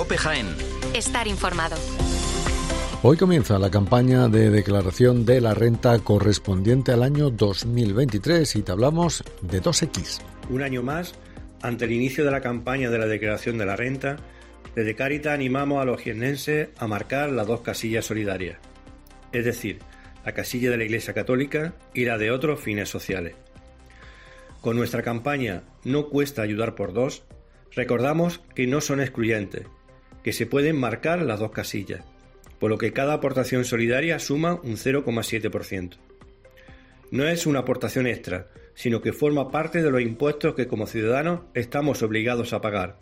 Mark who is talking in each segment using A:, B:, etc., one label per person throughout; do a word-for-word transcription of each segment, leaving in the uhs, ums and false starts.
A: COPE Jaén.
B: Estar informado.
C: Hoy comienza la campaña de declaración de la renta correspondiente al año dos mil veintitrés y te hablamos de dos equis.
D: Un año más, ante el inicio de la campaña de la declaración de la renta, desde Cáritas animamos a los jiennenses a marcar las dos casillas solidarias, es decir, la casilla de la Iglesia Católica y la de otros fines sociales. Con nuestra campaña No cuesta ayudar por dos, recordamos que no son excluyentes, que se pueden marcar las dos casillas, por lo que cada aportación solidaria suma un cero coma siete por ciento. No es una aportación extra, sino que forma parte de los impuestos que como ciudadanos estamos obligados a pagar.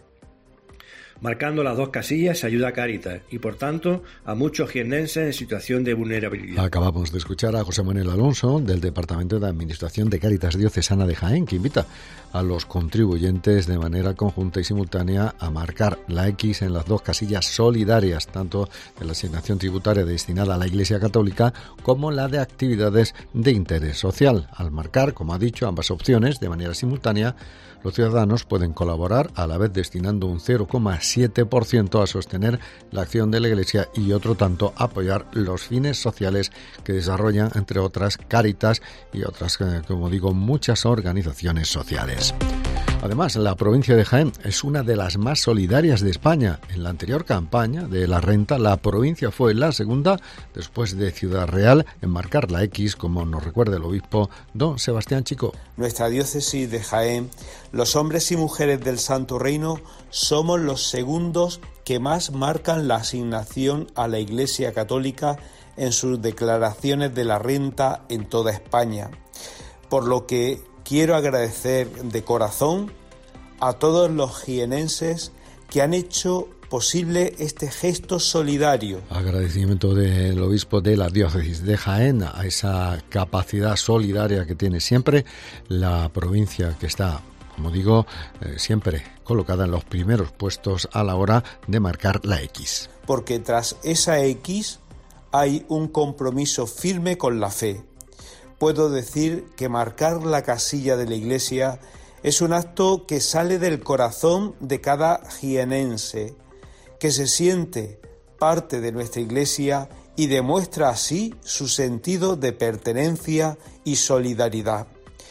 D: Marcando las dos casillas se ayuda a Cáritas y, por tanto, a muchos jiennenses en situación de vulnerabilidad.
C: Acabamos de escuchar a José Manuel Alonso, del Departamento de Administración de Cáritas Diocesana de Jaén, que invita a los contribuyentes de manera conjunta y simultánea a marcar la X en las dos casillas solidarias, tanto de la asignación tributaria destinada a la Iglesia Católica como la de actividades de interés social. Al marcar, como ha dicho, ambas opciones de manera simultánea, los ciudadanos pueden colaborar a la vez destinando un cero coma siete por ciento a sostener la acción de la Iglesia y otro tanto a apoyar los fines sociales que desarrollan, entre otras, Cáritas y otras, como digo, muchas organizaciones sociales. Además, la provincia de Jaén es una de las más solidarias de España. En la anterior campaña de la renta, la provincia fue la segunda, después de Ciudad Real, en marcar la X, como nos recuerda el obispo don Sebastián Chico.
E: Nuestra diócesis de Jaén, los hombres y mujeres del Santo Reino, somos los segundos que más marcan la asignación a la Iglesia Católica en sus declaraciones de la renta en toda España. Por lo que quiero agradecer de corazón a todos los jienenses que han hecho posible este gesto solidario.
C: Agradecimiento del obispo de la diócesis de Jaén a esa capacidad solidaria que tiene siempre la provincia, que está, como digo, eh, siempre colocada en los primeros puestos a la hora de marcar la X.
E: Porque tras esa X hay un compromiso firme con la fe. Puedo decir que marcar la casilla de la Iglesia es un acto que sale del corazón de cada jienense, que se siente parte de nuestra Iglesia y demuestra así su sentido de pertenencia y solidaridad.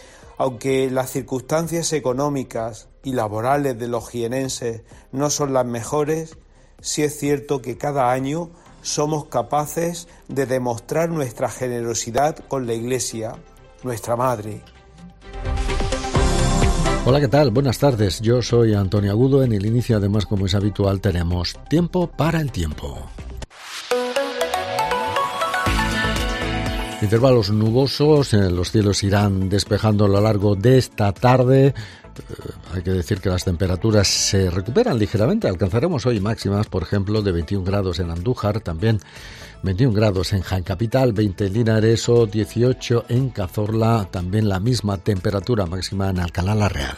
E: Aunque las circunstancias económicas y laborales de los jienenses no son las mejores, sí es cierto que cada año somos capaces de demostrar nuestra generosidad con la Iglesia, nuestra Madre.
C: Hola, ¿qué tal? Buenas tardes. Yo soy Antonio Agudo. En el inicio, además, como es habitual, tenemos tiempo para el tiempo. Intervalos nubosos, los cielos irán despejando a lo largo de esta tarde. Hay que decir que las temperaturas se recuperan ligeramente. Alcanzaremos hoy máximas, por ejemplo, de veintiún grados en Andújar, también veintiún grados en Jaén Capital, veinte en Linares o dieciocho en Cazorla, también la misma temperatura máxima en Alcalá la Real.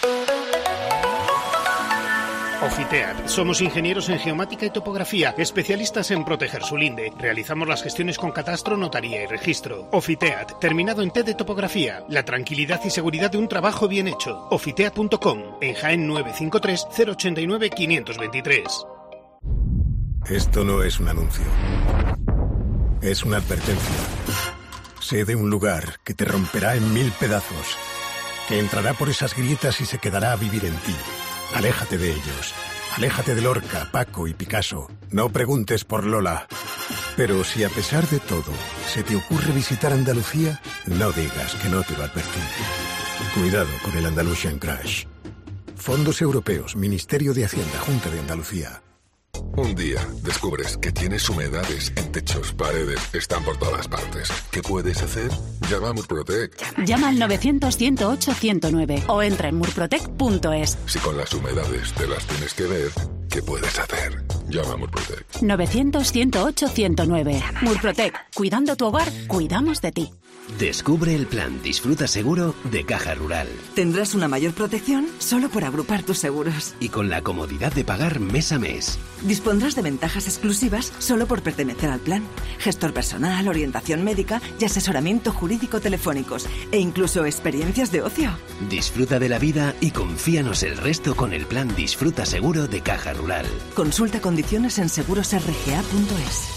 F: Ofiteat. Somos ingenieros en geomática y topografía, especialistas en proteger su linde. Realizamos las gestiones con catastro, notaría y registro. Ofiteat, terminado en T de topografía. La tranquilidad y seguridad de un trabajo bien hecho. Ofiteat punto com, en Jaén nueve cinco tres, cero ocho nueve, cinco dos tres.
G: Esto no es un anuncio. Es una advertencia. Sé de un lugar que te romperá en mil pedazos, que entrará por esas grietas y se quedará a vivir en ti. Aléjate de ellos. Aléjate de Lorca, Paco y Picasso. No preguntes por Lola. Pero si a pesar de todo se te ocurre visitar Andalucía, no digas que no te lo advertí. Cuidado con el Andalusian Crash. Fondos Europeos, Ministerio de Hacienda, Junta de Andalucía.
H: Un día descubres que tienes humedades en techos, paredes, están por todas partes. ¿Qué puedes hacer? Llama a Murprotec.
I: Llama al novecientos, ciento ocho, ciento nueve o entra en murprotec punto es.
H: Si con las humedades te las tienes que ver, ¿qué puedes hacer? Llama a Murprotec.
I: novecientos, ciento ocho, ciento nueve. Murprotec. Cuidando tu hogar, cuidamos de ti.
A: Descubre el plan Disfruta Seguro de Caja Rural.
B: Tendrás una mayor protección solo por agrupar tus seguros.
A: Y con la comodidad de pagar mes a mes.
B: Dispondrás de ventajas exclusivas solo por pertenecer al plan. Gestor personal, orientación médica y asesoramiento jurídico telefónicos. E incluso experiencias de ocio.
A: Disfruta de la vida y confíanos el resto con el plan Disfruta Seguro de Caja Rural.
B: Consulta condiciones en seguros r g a punto es.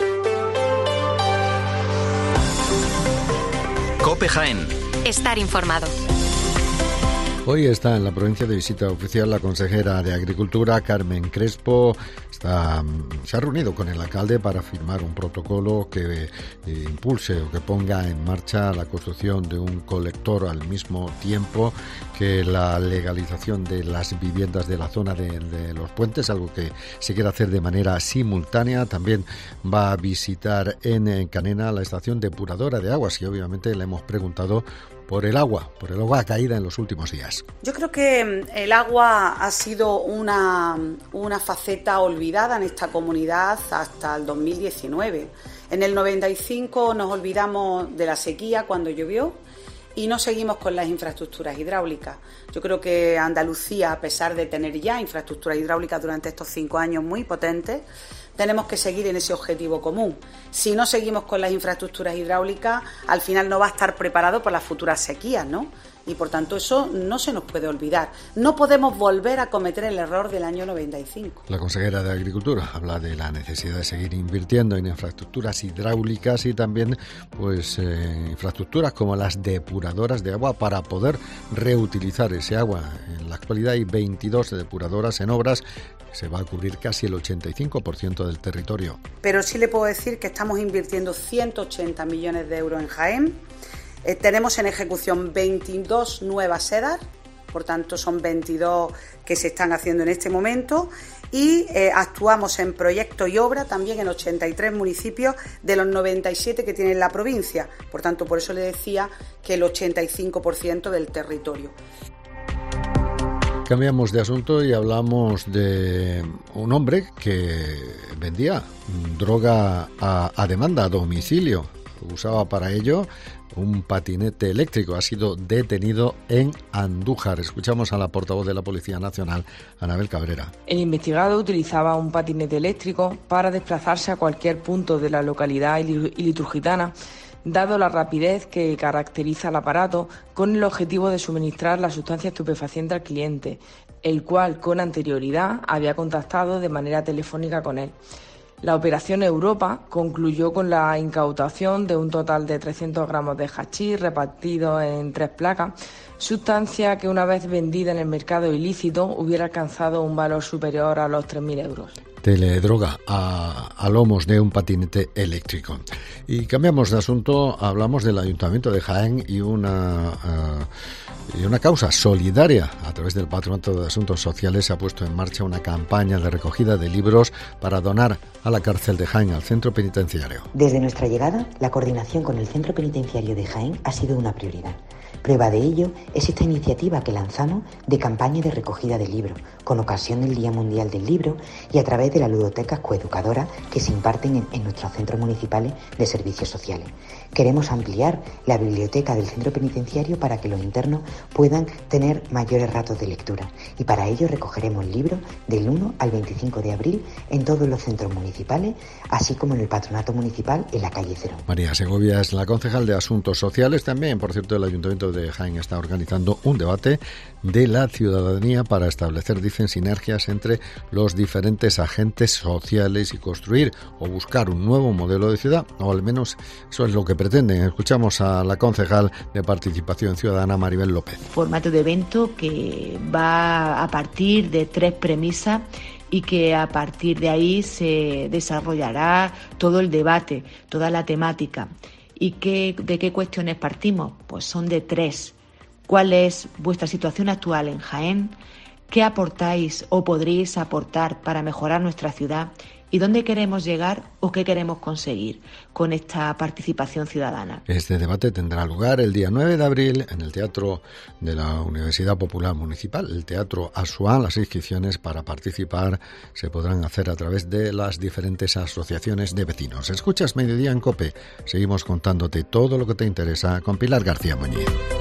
J: COPE Jaén.
K: Estar informado.
C: Hoy está en la provincia de visita oficial la consejera de Agricultura, Carmen Crespo. Está, se ha reunido con el alcalde para firmar un protocolo que eh, impulse o que ponga en marcha la construcción de un colector al mismo tiempo que la legalización de las viviendas de la zona de, de los puentes, algo que se quiere hacer de manera simultánea. También va a visitar en, en Canena la estación depuradora de aguas y obviamente le hemos preguntado por el agua, por el agua caída en los últimos días.
L: Yo creo que el agua ha sido una, una faceta olvidada en esta comunidad hasta el dos mil diecinueve. En el noventa y cinco nos olvidamos de la sequía cuando llovió y no seguimos con las infraestructuras hidráulicas. Yo creo que Andalucía, a pesar de tener ya infraestructuras hidráulicas durante estos cinco años muy potentes, tenemos que seguir en ese objetivo común. Si no seguimos con las infraestructuras hidráulicas, al final no va a estar preparado para las futuras sequías, ¿no? Y por tanto eso no se nos puede olvidar. No podemos volver a cometer el error del año noventa y cinco.
C: La consejera de Agricultura habla de la necesidad de seguir invirtiendo en infraestructuras hidráulicas y también pues eh, infraestructuras como las depuradoras de agua para poder reutilizar ese agua. En la actualidad hay veintidós depuradoras en obras. Se va a cubrir casi el ochenta y cinco por ciento del territorio.
L: Pero sí le puedo decir que estamos invirtiendo ciento ochenta millones de euros en Jaén. Eh, tenemos en ejecución veintidós nuevas SEDAR, por tanto son veintidós que se están haciendo en este momento y eh, actuamos en proyectos y obra también en ochenta y tres municipios de los noventa y siete que tiene la provincia. Por tanto, por eso le decía que el ochenta y cinco por ciento del territorio.
C: Cambiamos de asunto y hablamos de un hombre que vendía droga a, a demanda, a domicilio. Usaba para ello un patinete eléctrico. Ha sido detenido en Andújar. Escuchamos a la portavoz de la Policía Nacional, Anabel Cabrera.
M: El investigado utilizaba un patinete eléctrico para desplazarse a cualquier punto de la localidad ilicitana, dado la rapidez que caracteriza el aparato, con el objetivo de suministrar la sustancia estupefaciente al cliente, el cual con anterioridad había contactado de manera telefónica con él. La operación Europa concluyó con la incautación de un total de trescientos gramos de hachís repartidos en tres placas, sustancia que una vez vendida en el mercado ilícito hubiera alcanzado un valor superior a los tres mil euros.
C: Teledroga a, a lomos de un patinete eléctrico. Y cambiamos de asunto, hablamos del Ayuntamiento de Jaén y una... Uh, Y una causa solidaria. A través del Patronato de Asuntos Sociales se ha puesto en marcha una campaña de recogida de libros para donar a la cárcel de Jaén, al centro penitenciario.
N: Desde nuestra llegada, la coordinación con el centro penitenciario de Jaén ha sido una prioridad. Prueba de ello es esta iniciativa que lanzamos de campaña de recogida de libros, con ocasión del Día Mundial del Libro y a través de las ludotecas coeducadoras que se imparten en, en nuestros centros municipales de servicios sociales. Queremos ampliar la biblioteca del centro penitenciario para que los internos puedan tener mayores ratos de lectura y para ello recogeremos libros del uno al veinticinco de abril en todos los centros municipales, así como en el Patronato Municipal en la calle Cero.
C: María Segovia es la concejal de Asuntos Sociales. También, por cierto, el Ayuntamiento de Jaén está organizando un debate de la ciudadanía para establecer, dicen, sinergias entre los diferentes agentes sociales y construir o buscar un nuevo modelo de ciudad, o al menos eso es lo que pretenden. Escuchamos a la concejal de Participación Ciudadana, Maribel López.
O: Formato de evento que va a partir de tres premisas y que a partir de ahí se desarrollará todo el debate, toda la temática. ¿Y qué, de qué cuestiones partimos? Pues son de tres. ¿Cuál es vuestra situación actual en Jaén? ¿Qué aportáis o podréis aportar para mejorar nuestra ciudad? y dónde queremos llegar o qué queremos conseguir con esta participación ciudadana.
C: Este debate tendrá lugar el día nueve de abril en el Teatro de la Universidad Popular Municipal, el Teatro Asuán. Las inscripciones para participar se podrán hacer a través de las diferentes asociaciones de vecinos. Escuchas Mediodía en COPE. Seguimos contándote todo lo que te interesa con Pilar García Muñiz.